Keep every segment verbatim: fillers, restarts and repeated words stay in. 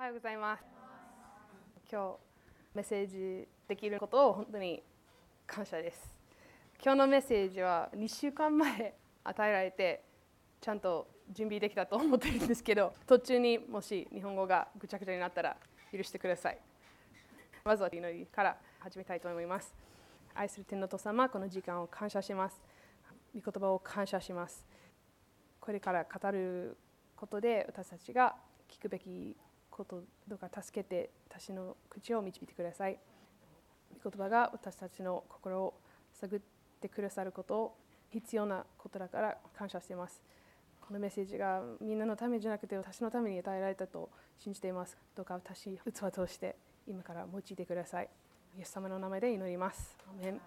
ようございます。今日メッセージできることを本当に感謝です。今日のメッセージはにしゅうかんまえ与えられてちゃんと準備できたと思ってるんですけど、途中にもし日本語がぐちゃぐちゃになったら許してください。まずは祈りから始めたいと思います。愛する天の父様、この時間を感謝します。御言葉を感謝します。これから語ることで私たちが聞くべきことどうか助けて私の口を導いてください。御言葉が私たちの心を探ってくださることを必要なことだから感謝しています。このメッセージがみんなのためじゃなくて私のために与えられたと信じています。どうか私器を通して今から用いてください。イエス様の名前で祈ります。アーメン。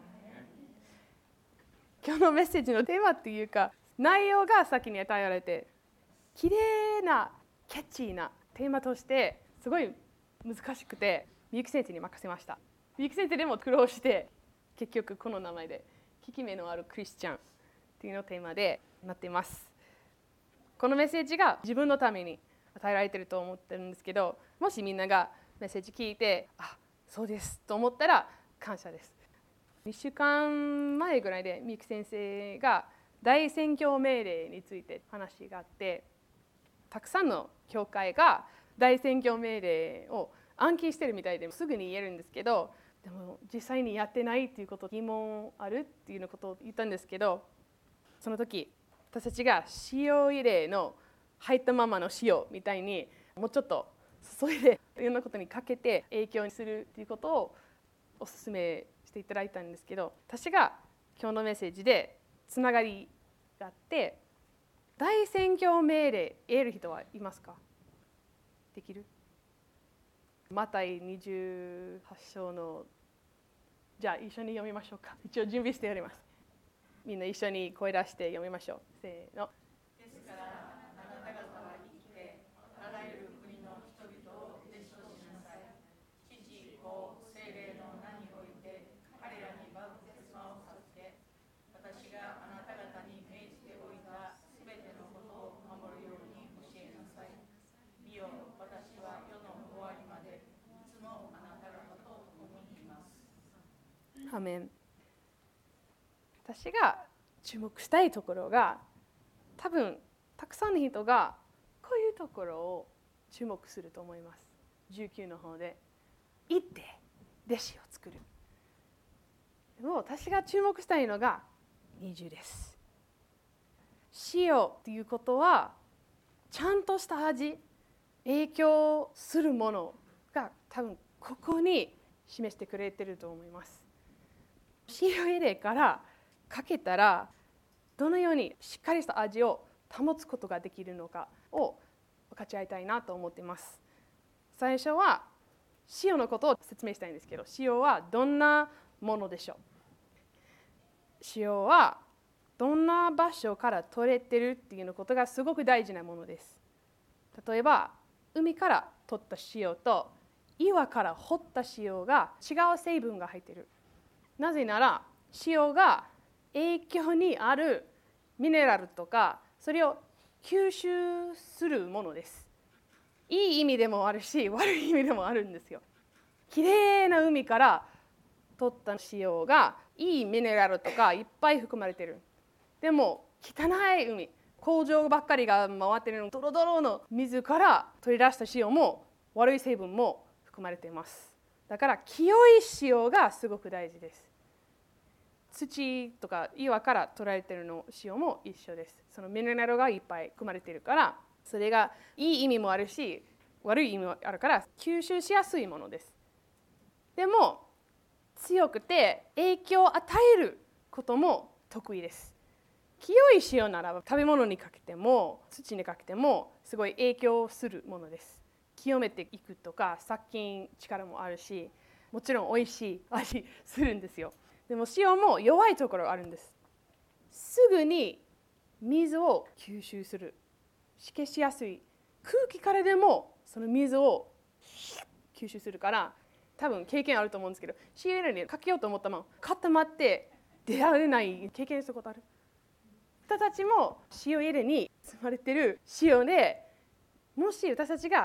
今日のメッセージのテーマっていうか内容が先に与えられてきれいなキャッチーなテーマとしてすごい難しくてみゆき先生に任せました。みゆき先生でも苦労して結局この名前で効き目のあるクリスチャンっていうのテーマでなっています。このメッセージが自分のために与えられていると思ってるんですけど、もしみんながメッセージ聞いてあ、そうですと思ったら感謝です。いっしゅうかんまえぐらいでみゆき先生が大宣教命令について話があって、たくさんの教会が大宣教命令を暗記してるみたいですぐに言えるんですけど、でも実際にやってないっていうこと疑問あるっていうのことを言ったんですけど、その時私たちが塩入れの入ったままの塩みたいにもうちょっと注いでいろんなことにかけて影響にするっていうことをお勧めしていただいたんですけど、私が今日のメッセージでつながりがあって、大宣教命令言える人はいますか？できる？マタイにじゅうはち章のじゃあ一緒に読みましょうか。一応準備しております。みんな一緒に声出して読みましょう。せーの。 ですからあなた方は生きてあらゆる国の人々を弟子としなさい。父、子、聖霊の名において彼らにバプテスマを授け、私があなた方に命じておいたすべてのことを守るように教えなさい。見よ、私は世の終わりまでいつもあなた方と共にいます。 アーメン。私が注目したいところが、多分たくさんの人がこういうところを注目すると思います。じゅうきゅうの方で行って弟子を作る。でも私が注目したいのがにじゅうです。塩っていうことはちゃんとした味、影響するものが多分ここに示してくれてると思います。塩入れからかけたらどのようにしっかりした味を保つことができるのかを分かち合いたいなと思っています。最初は塩のことを説明したいんですけど、塩はどんなものでしょう？塩はどんな場所から取れてるっていうのことがすごく大事なものです。例えば海から取った塩と岩から掘った塩が違う成分が入っている。なぜなら塩が影響にあるミネラルとかそれを吸収するものです。いい意味でもあるし悪い意味でもあるんですよ。きれいな海から取った塩がいいミネラルとかいっぱい含まれている。でも汚い海、工場ばっかりが回っているのドロドロの水から取り出した塩も悪い成分も含まれています。だから清い塩がすごく大事です。土とか岩から取られているの塩も一緒です。そのミネラルがいっぱい含まれているから、それがいい意味もあるし悪い意味もあるから吸収しやすいものです。でも強くて影響を与えることも得意です。清い塩ならば食べ物にかけても土にかけてもすごい影響するものです。清めていくとか殺菌力もあるし、もちろん美味しい味するんですよ。でも塩も弱いところがあるんです。すぐに水を吸収する。湿気しやすい。空気からでもその水を吸収するから、多分経験あると思うんですけど、塩入れにかけようと思ったまま固まって出られない経験したことある？人たちも塩入れに包まれている塩で、もし私たちが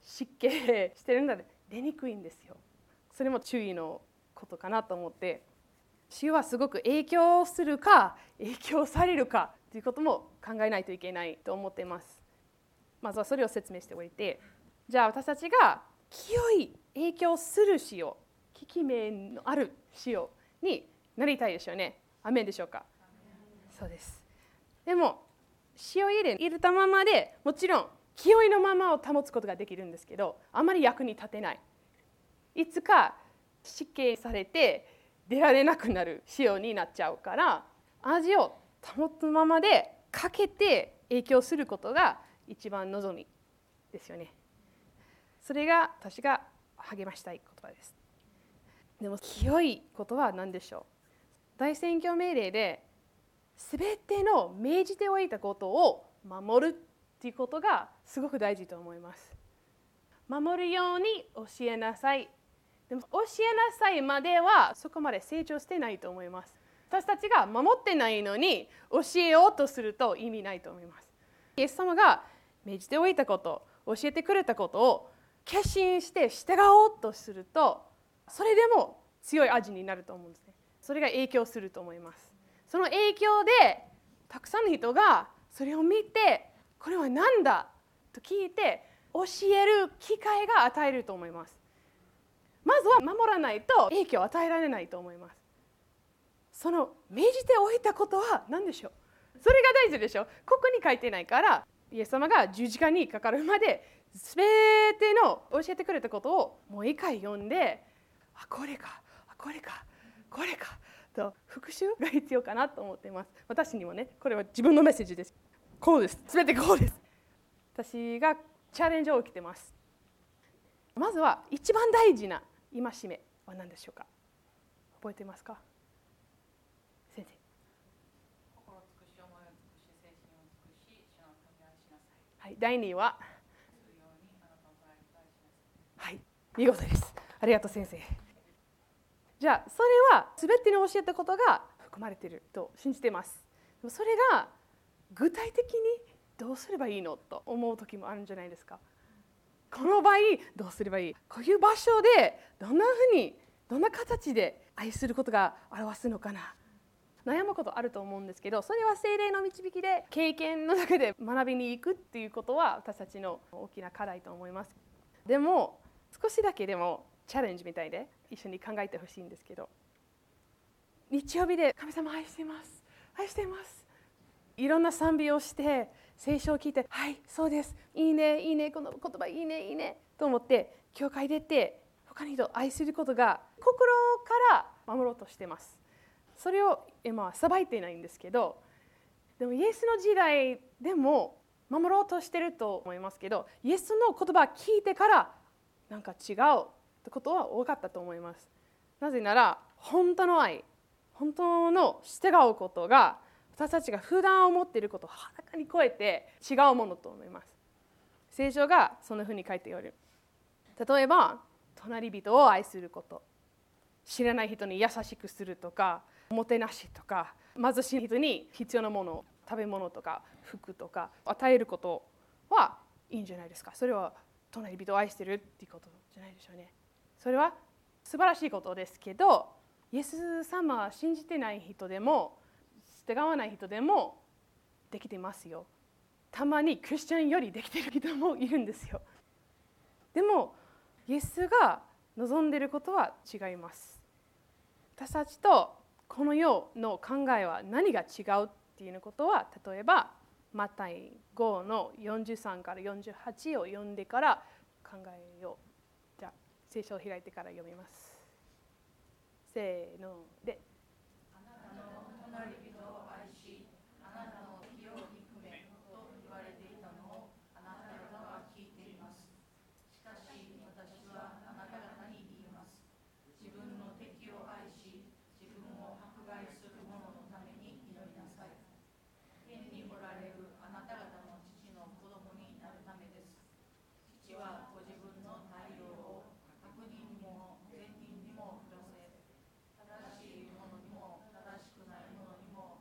湿気してるんだって出にくいんですよ。それも注意のことかなと思って、塩はすごく影響するか影響されるかということも考えないといけないと思っています。まずはそれを説明しておいて、じゃあ私たちが清い影響する塩、効き目のある塩になりたいでしょうね。アメンでしょうか。そうです。でも塩入れ入れたままでもちろん清いのままを保つことができるんですけど、あまり役に立てない。いつか湿気されて出られなくなる塩になっちゃうから、味を保つままでかけて影響することが一番望みですよね。それが私が励ましたい言葉です。でも清いことは何でしょう。大宣教命令で全ての命じておいたことを守るということがすごく大事と思います。守るように教えなさい。でも教えなさいまではそこまで成長してないと思います。私たちが守ってないのに教えようとすると意味ないと思います。イエス様が命じておいたこと、教えてくれたことを決心して従おうとすると、それでも強い味になると思うんですね。それが影響すると思います。その影響でたくさんの人がそれを見て、これは何だと聞いて教える機会が与えると思います。まずは守らないと影響を与えられないと思います。その命じておいたことは何でしょう。それが大事でしょ。ここに書いてないから、イエス様が十字架にかかるまで全ての教えてくれたことをもう一回読んで、あ、これか、あ、これか、これかと復習が必要かなと思っています。私にもね、これは自分のメッセージです。こうです。全てこうです。私がチャレンジを受けています。まずは一番大事な戒めは何でしょうか。覚えていますか、先生。 心尽くし、思いを尽くし、精神を尽くし、主の神を愛しなさい。 はい、だいには、 するようにあなたの隣人を愛しなはい、 さい。 見事です。ありがとう先生。じゃあそれは全ての教えたことが含まれていると信じています。でもそれが具体的にどうすればいいのと思う時もあるんじゃないですか。この場合どうすればいい、こういう場所でどんなふうにどんな形で愛することが表すのかな、悩むことあると思うんですけど、それは聖霊の導きで経験の中で学びに行くっていうことは私たちの大きな課題と思います。でも少しだけでもチャレンジみたいで一緒に考えてほしいんですけど、日曜日で神様愛してます愛してますいろんな賛美をして聖書を聞いて、はいそうです、いいねいいね、この言葉いいねいいねと思って教会出て他の人を愛することが心から守ろうとしてます。それを今は裁いていないんですけど、でもイエスの時代でも守ろうとしてると思いますけど、イエスの言葉を聞いてからなんか違うってことは多かったと思います。なぜなら本当の愛、本当の従うことが私たちが普段思っていることをはるかに超えて違うものと思います。聖書がそんなふうに書いておる。例えば隣人を愛すること、知らない人に優しくするとか、おもてなしとか、貧しい人に必要なもの、食べ物とか服とか与えることはいいんじゃないですか。それは隣人を愛してるっていうことじゃないでしょうね。それは素晴らしいことですけど、イエス様は信じてない人でも従わない人でもできてますよ。たまにクリスチャンよりできている人もいるんですよ。でもイエスが望んでいることは違います。私たちとこの世の考えは何が違うっていうことは、例えばマタイごのよんじゅうさんからよんじゅうはちを読んでから考えよう。じゃあ聖書を開いてから読みます。せーので。 あなたの隣人を愛し、あなたの敵を憎めと言われていたのをあなた方は聞いています。しかし私はあなた方に言います。自分の敵を愛し、自分を迫害する者のために祈りなさい。天におられるあなた方の父の子供になるためです。父はご自分の太陽を悪人にも善人にも降らせ、正しい者にも正しくない者にも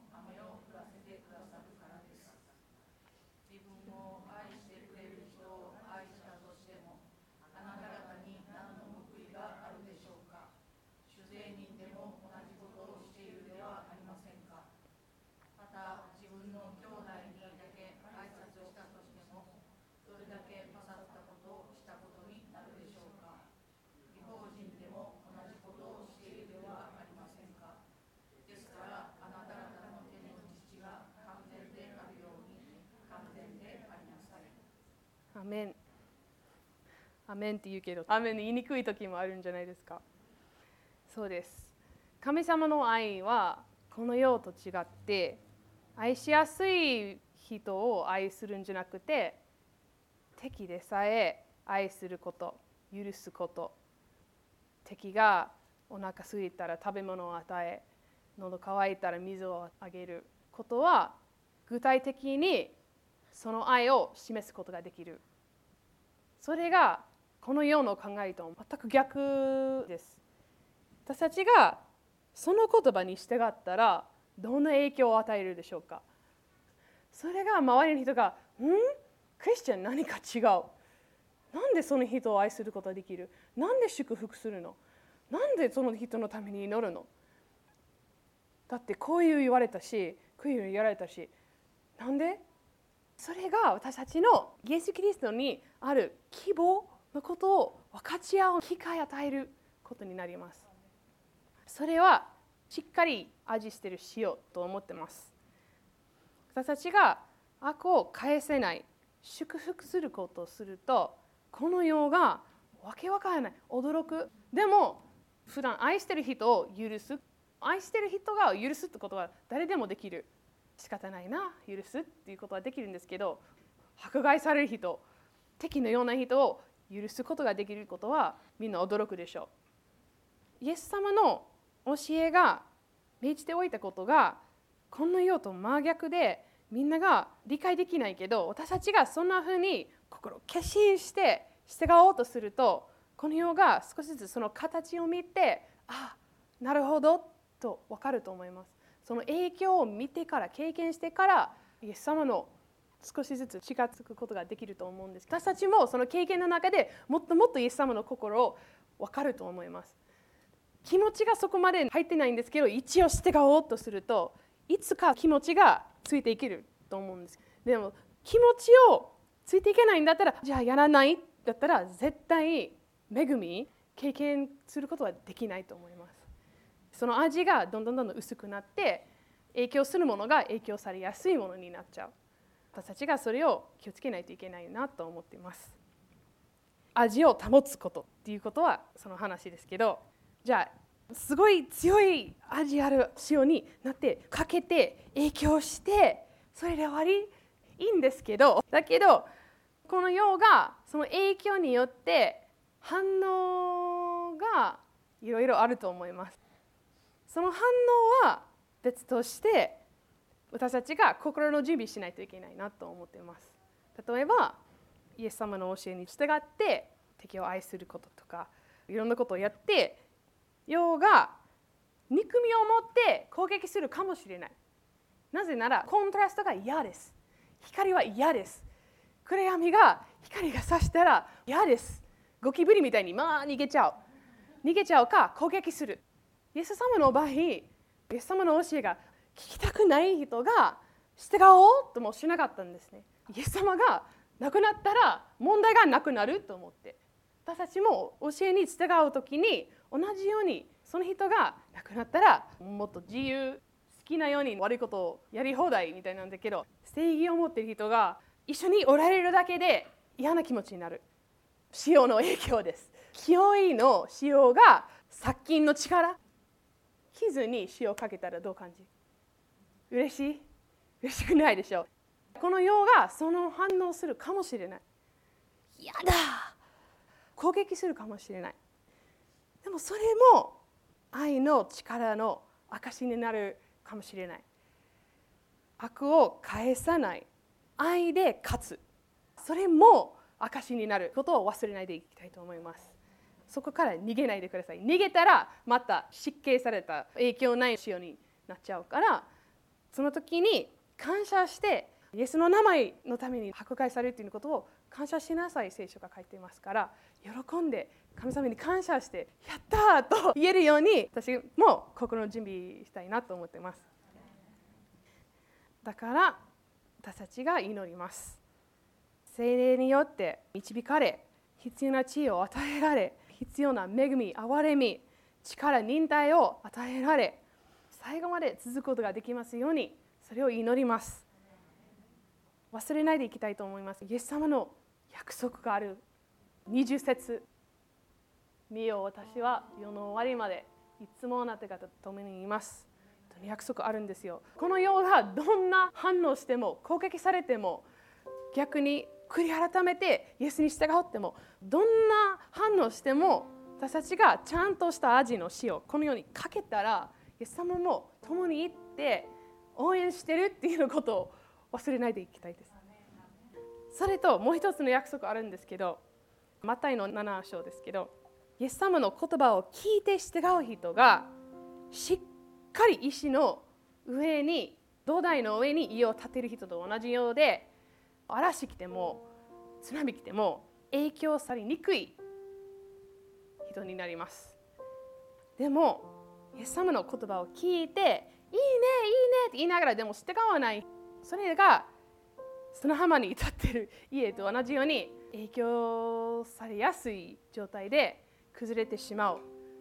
アメン。アメンって言うけど、アメン言いにくい時もあるんじゃないですか。そうです。神様の愛はこの世と違って、愛しやすい人を愛するんじゃなくて、敵でさえ愛すること、許すこと。敵がお腹空いたら食べ物を与え、喉乾いたら水をあげることは、具体的にその愛を示すことができる。それがこの世の考えと全く逆です。私たちがその言葉に従ったらどんな影響を与えるでしょうか。それが周りの人が、ん?クリスチャン何か違う。なんでその人を愛することができる?なんで祝福するの?なんでその人のために祈るの?だってこういう言われたし、こういう言われたし、なんで?それが私たちのイエス・キリストにある希望のことを分かち合う機会を与えることになります。それはしっかり味してる塩と思ってます。私たちが悪を返せない、祝福することをすると、この世がわけわからない、驚く。でも普段愛してる人を許す、愛してる人が許すってことは誰でもできる。仕方ないな、許すっていうことはできるんですけど、迫害される人、敵のような人を許すことができることはみんな驚くでしょう。イエス様の教えが命じておいたことがこの世と真逆で、みんなが理解できないけど、私たちがそんなふうに心を決心して従おうとすると、この世が少しずつその形を見て、あ、なるほどと分かると思います。その影響を見てから、経験してから、イエス様の少しずつ近づくことができると思うんです。私たちもその経験の中でもっともっとイエス様の心を分かると思います。気持ちがそこまで入ってないんですけど、一応従おうとすると、いつか気持ちがついていけると思うんです。でも気持ちをついていけないんだったら、じゃあやらないだったら絶対恵み経験することはできないと思います。その味がどんどんどんどん薄くなって、影響するものが影響されやすいものになっちゃう。私たちがそれを気をつけないといけないなと思っています。味を保つことっていうことはその話ですけど、じゃあすごい強い味ある塩になってかけて影響してそれで終わりいいんですけど、だけどこの世がその影響によって反応がいろいろあると思います。その反応は別として私たちが心の準備しないといけないなと思っています。例えばイエス様の教えに従って敵を愛することとかいろんなことをやって、世が憎みを持って攻撃するかもしれない。なぜならコントラストが嫌です。光は嫌です。暗闇が光が差したら嫌です。ゴキブリみたいにまあ逃げちゃう。逃げちゃうか攻撃する。イエス様の場合、イエス様の教えが聞きたくない人が従おうともしなかったんですね。イエス様が亡くなったら問題がなくなると思って、私たちも教えに従うときに同じようにその人が亡くなったらもっと自由、好きなように悪いことをやり放題みたいなんだけど、正義を持っている人が一緒におられるだけで嫌な気持ちになる。塩の影響です。清いの塩が殺菌の力。傷に塩をかけたらどう感じ？嬉しい？嬉しくないでしょ。この世がその反応するかもしれない。やだ！攻撃するかもしれない。でもそれも愛の力の証になるかもしれない。悪を返さない。愛で勝つ。それも証になることを忘れないでいきたいと思います。そこから逃げないでください。逃げたらまた失敬された影響ない塩になっちゃうから、その時に感謝してイエスの名前のために迫害されるということを感謝しなさい、聖書が書いていますから、喜んで神様に感謝してやったーと言えるように私も心の準備したいなと思っています。だから私たちが祈ります。聖霊によって導かれ、必要な知恵を与えられ、必要な恵み、憐れみ、力、忍耐を与えられ、最後まで続くことができますように、それを祈ります。忘れないでいきたいと思います。イエス様の約束がある。にじゅう節、見よ、私は世の終わりまでいつもあなた方と共にいます。約束あるんですよ。この世がどんな反応しても、攻撃されても、逆に悔い改めてイエスに従っても、どんな反応しても、私たちがちゃんとした味の塩をこの世にかけたら、イエス様も共に行って応援してるっていうことを忘れないでいきたいです。それともう一つの約束あるんですけど、マタイのなな章ですけど、イエス様の言葉を聞いて従う人がしっかり石の上に、土台の上に家を建てる人と同じようで、嵐来ても津波来ても影響されにくい人になります。でもイエス様の言葉を聞いて、いいねいいねって言いながらでも従わない、それが砂浜に立っている家と同じように影響されやすい状態で崩れてしまう。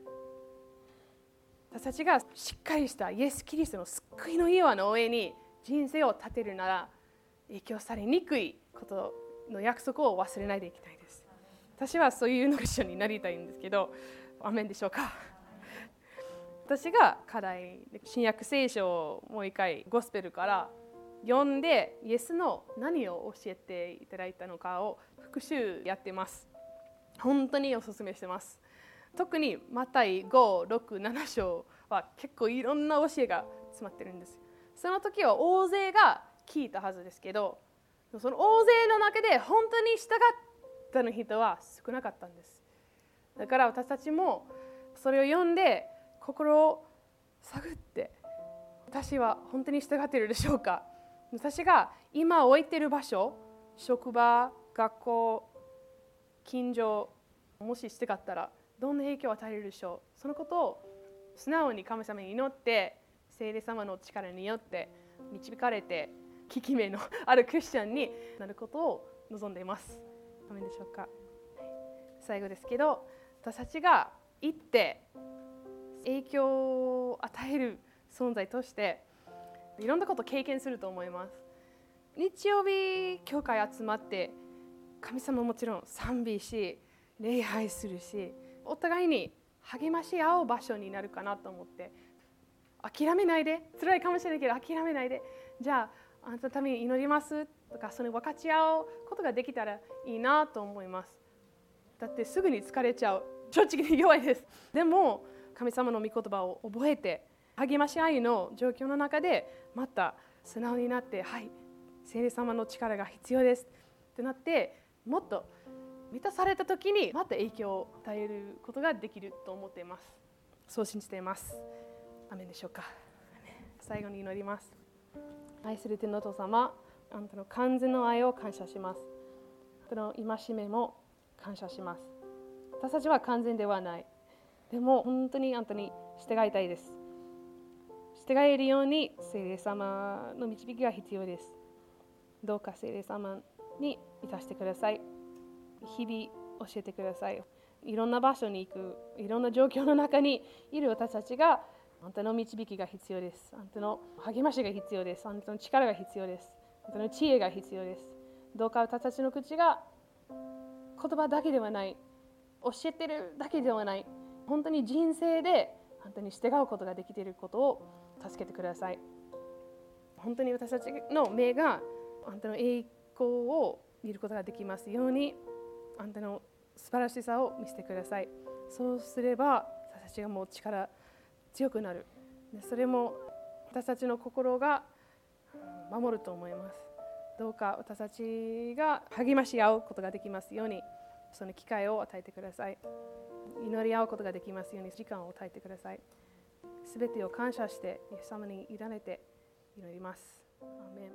私たちがしっかりしたイエス・キリストの救いの岩の上に人生を建てるなら、影響されにくいことの約束を忘れないでいきたいです。私はそういうのクリスチャンになりたいんですけど、アメンでしょうか。私が課題、新約聖書をもう一回ゴスペルから読んで、イエスの何を教えていただいたのかを復習やってます。本当にお勧めしてます。特にマタイご、ろく、なな章は結構いろんな教えが詰まってるんです。その時は大勢が聞いたはずですけど、その大勢の中で本当に従ったの人は少なかったんです。だから私たちもそれを読んで心を探って、私は本当に従っているでしょうか。私が今置いている場所、職場、学校、近所、もし従ったらどんな影響を与えるでしょう。そのことを素直に神様に祈って、聖霊様の力によって導かれて、効き目のあるクリスチャンになることを望んでいます。アメンでしょうか。最後ですけど、私たちが行って影響を与える存在としていろんなことを経験すると思います。日曜日教会集まって神様もちろん賛美し、礼拝するし、お互いに励まし合う場所になるかなと思って、諦めないで、辛いかもしれないけど諦めないで、じゃああなたのために祈りますとか、その分かち合うことができたらいいなと思います。だってすぐに疲れちゃう、正直に弱いです。でも神様の御言葉を覚えて、励まし合いの状況の中でまた素直になって、はい、聖霊様の力が必要ですってなって、もっと満たされた時にまた影響を与えることができると思っています。そう信じています。アメンでしょうか。最後に祈ります。愛する天のお父様、あなたの完全の愛を感謝します。あなたの戒めも感謝します。私たちは完全ではない。でも本当にあなたに従いたいです。従えるように聖霊様の導きが必要です。どうか聖霊様に満たしてください。日々教えてください。いろんな場所に行く、いろんな状況の中にいる私たちが、あなたの導きが必要です。あなたの励ましが必要です。あなたの力が必要です。あなたの知恵が必要です。どうか私たちの口が言葉だけではない、教えてるだけではない、本当に人生であなたに従うことができていることを助けてください。本当に私たちの目があなたの栄光を見ることができますように、あなたの素晴らしさを見せてください。そうすれば私たちがもう力強くなる。それも私たちの心が守ると思います。どうか私たちが励まし合うことができますように、その機会を与えてください。祈り合うことができますように時間を与えてください。すべてを感謝してイエス様に委ねて祈ります。アーメン。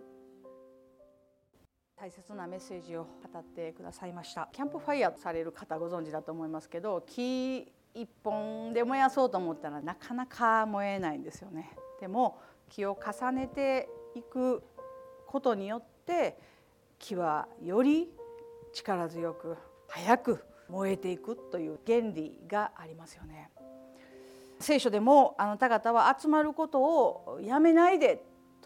大切なメッセージを語ってくださいました。キャンプファイヤーされる方ご存知だと思いますけど、木一本で燃やそうと思ったらなかなか燃えないんですよね。でも木を重ねていくことによって木はより力強く早く燃えていくという原理がありますよね。聖書でもあなた方は集まることをやめないで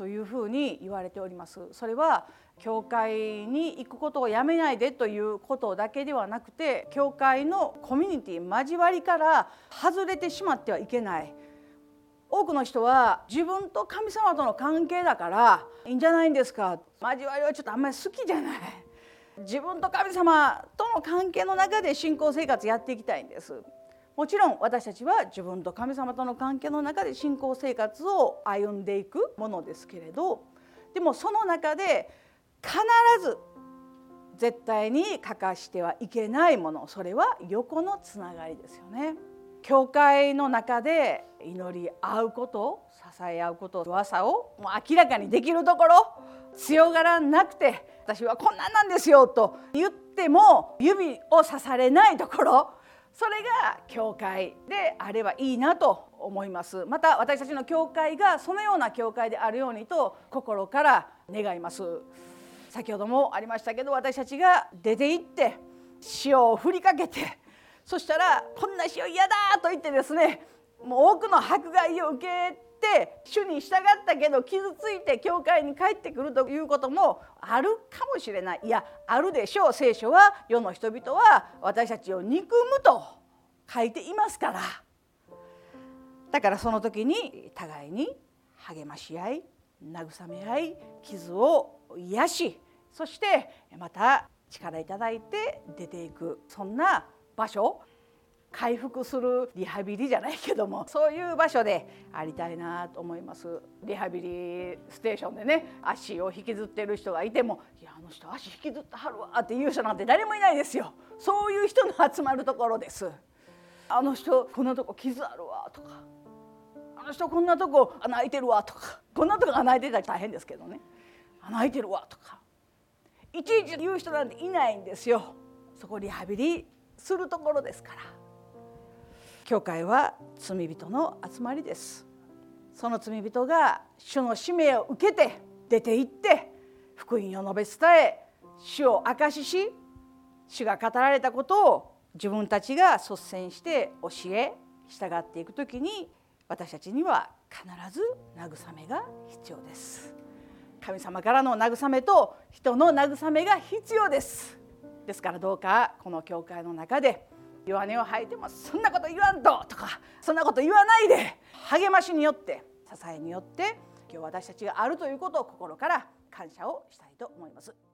というふうに言われております。それは教会に行くことをやめないでということだけではなくて、教会のコミュニティ交わりから外れてしまってはいけない。多くの人は自分と神様との関係だからいいんじゃないんですか、交わりはちょっとあんまり好きじゃない、自分と神様との関係の中で信仰生活やっていきたいんです。もちろん私たちは自分と神様との関係の中で信仰生活を歩んでいくものですけれど、でもその中で必ず絶対に欠かしてはいけないもの、それは横のつながりですよね。教会の中で祈り合うこと、支え合うこと、噂をもう明らかにできるところ、強がらなくて私はこんなんなんですよと言っても指をさされないところ、それが教会であればいいなと思います。また私たちの教会がそのような教会であるようにと心から願います。先ほどもありましたけど、私たちが出て行って塩を振りかけて、そしたらこんな塩嫌だと言ってですね、もう多くの迫害を受けて主に従ったけど傷ついて教会に帰ってくるということもあるかもしれない。いや、あるでしょう。聖書は世の人々は私たちを憎むと書いていますから。だからその時に互いに励まし合い、慰め合い、傷を癒し、そしてまた力いただいて出ていく、そんな場所、回復するリハビリじゃないけども、そういう場所でありたいなと思います。リハビリステーションでね、足を引きずってる人がいても、いや、あの人足引きずってはるわっていう人なんて誰もいないですよ。そういう人の集まるところです。あの人こんなとこ傷あるわとか、あの人こんなとこ穴開いてるわとか、こんなとこ穴開いてたら大変ですけどね、穴開いてるわとかいちいち言う人なんていないんですよ。そこリハビリするところですから。教会は罪人の集まりです。その罪人が主の使命を受けて出て行って福音を述べ伝え、主を証しし、主が語られたことを自分たちが率先して教え従っていくときに、私たちには必ず慰めが必要です。神様からの慰めと人の慰めが必要です。ですからどうかこの教会の中で弱音を吐いてもそんなこと言わんととか、そんなこと言わないで、励ましによって支えによって今日私たちがあるということを心から感謝をしたいと思います。